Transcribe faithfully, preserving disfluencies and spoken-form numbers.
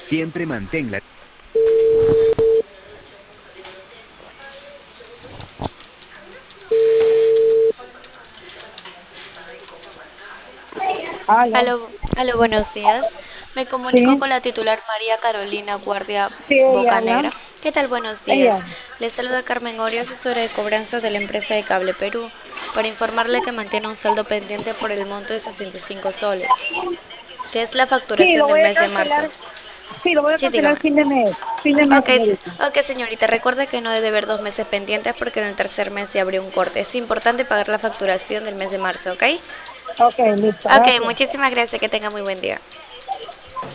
Siempre manténla. Aló, Aló, aló, buenos días. Me comunico sí, con la titular María Carolina Guardia sí, ella habla, Bocanegra. ¿Qué tal? Buenos ella días. habla. Les saluda Carmen Orio, asesora de cobranzas de la empresa de Cable Perú, para informarle que mantiene un saldo pendiente por el monto de sesenta y cinco soles, que es la Sí, facturación lo del voy a mes de marzo. cancelar, sí, lo voy a Sí, cancelar dígame. fin de mes, fin de mes, Ok, señorita. ok, señorita, recuerde que no debe haber dos meses pendientes porque en el tercer mes se abrió un corte. Es importante pagar la facturación del mes de marzo, ¿ok? Ok, listo, Ok, gracias. muchísimas gracias, que tenga muy buen día.